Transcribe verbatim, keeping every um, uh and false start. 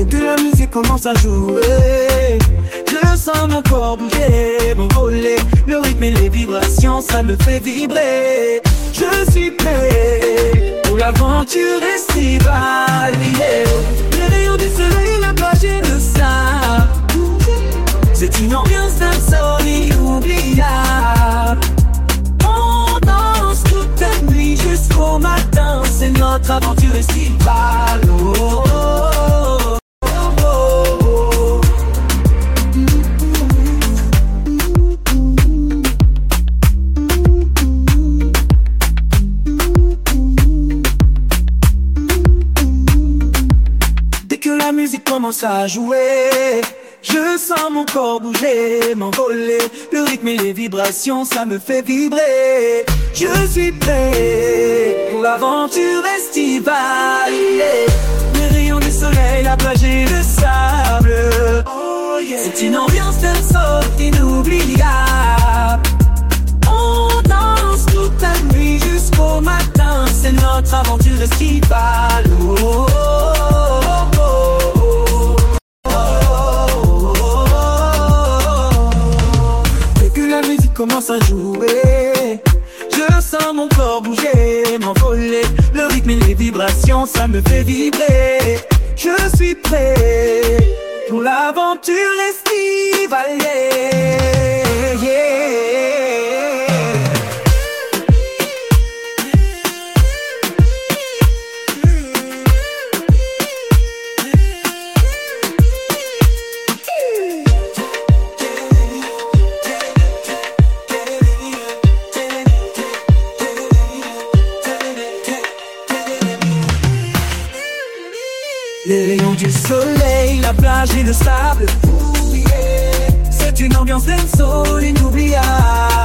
Dès que la musique commence à jouer, je sens mon corps bouger, m'envoler. Le rythme et les vibrations, ça me fait vibrer. Je suis prêt pour l'aventure estivale, yeah. Les rayons du soleil, la plage et le sable, c'est une ambiance dansant inoubliable. On danse toute la nuit jusqu'au matin, c'est notre aventure estivale. Oh, oh, oh, oh, oh, oh. Dès que la musique commence à jouer, je sens mon corps bouger, m'envoler. Le rythme et les vibrations, ça me fait vibrer. Je suis prêt pour l'aventure estivale, yeah. Les rayons du soleil, la plage et le sable, oh, yeah. C'est une ambiance dansante inoubliable. On danse toute la nuit jusqu'au matin, c'est notre aventure estivale. Oh, oh, oh, oh, oh. La musique commence à jouer, je sens mon corps bouger, m'envoler. Le rythme et les vibrations, ça me fait vibrer. Je suis prêt pour l'aventure estivale, yeah, yeah. Les rayons du soleil, la plage et le sable, c'est une ambiance dansante inoubliable.